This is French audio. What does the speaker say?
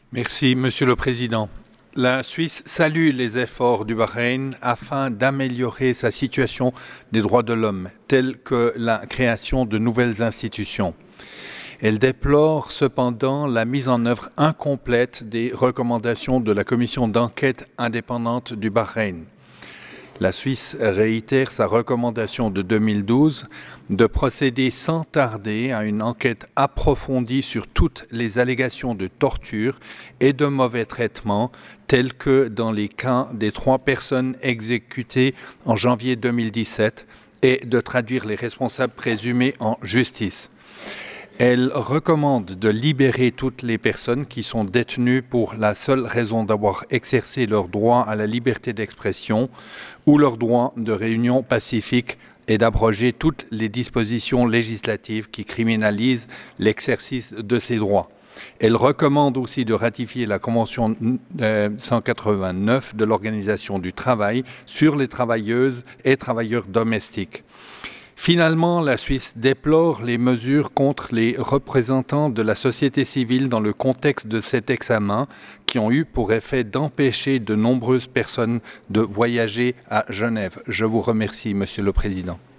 Monsieur le Président. La Suisse salue les efforts du Bahreïn afin d'améliorer sa situation des droits de l'homme, telle que la création de nouvelles institutions. Elle déplore cependant la mise en œuvre incomplète des recommandations de la commission d'enquête indépendante du Bahreïn. La Suisse réitère sa recommandation de 2012 de procéder sans tarder à une enquête approfondie sur toutes les allégations de torture et de mauvais traitements, tels que dans les cas des 3 personnes exécutées en janvier 2017, et de traduire les responsables présumés en justice. Elle recommande de libérer toutes les personnes qui sont détenues pour la seule raison d'avoir exercé leur droit à la liberté d'expression ou leur droit de réunion pacifique et d'abroger toutes les dispositions législatives qui criminalisent l'exercice de ces droits. Elle recommande aussi de ratifier la Convention 189 de l'Organisation du travail sur les travailleuses et travailleurs domestiques. Finalement, la Suisse déplore les mesures contre les représentants de la société civile dans le contexte de cet examen, qui ont eu pour effet d'empêcher de nombreuses personnes de voyager à Genève. Je vous remercie, Monsieur le Président.